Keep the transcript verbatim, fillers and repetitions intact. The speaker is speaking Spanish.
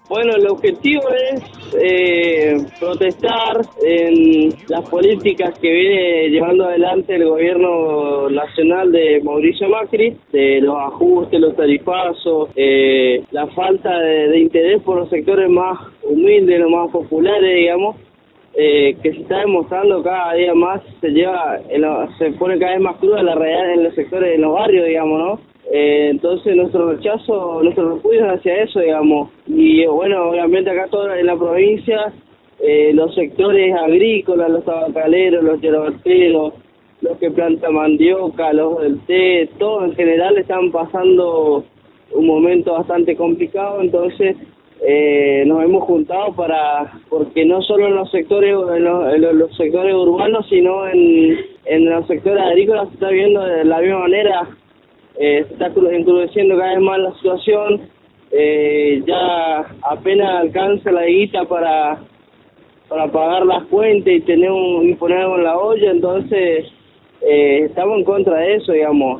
Bueno, el objetivo es eh, protestar en las políticas que viene llevando adelante el gobierno nacional de Mauricio Macri, de los ajustes, los tarifazos, eh, la falta de, de interés por los sectores más humildes, los más populares, digamos, eh, que se está demostrando cada día más, se lleva, en lo, se pone cada vez más cruda la realidad en los sectores, en los barrios, digamos, ¿no? Eh, entonces nuestro rechazo, nuestro repudio es hacia eso, digamos. Y bueno, obviamente acá todo en la provincia, eh, los sectores agrícolas, los tabacaleros, los yerobateros, los que plantan mandioca, los del té, todos en general están pasando un momento bastante complicado, entonces eh, nos hemos juntado para, porque no solo en los sectores, en los, en los sectores urbanos, sino en, en los sectores agrícolas se está viendo de la misma manera. Eh, se está encrudeciendo cada vez más la situación, eh, ya apenas alcanza la guita para para pagar las cuentas y tener un, y poner algo en la olla, entonces eh, estamos en contra de eso, digamos.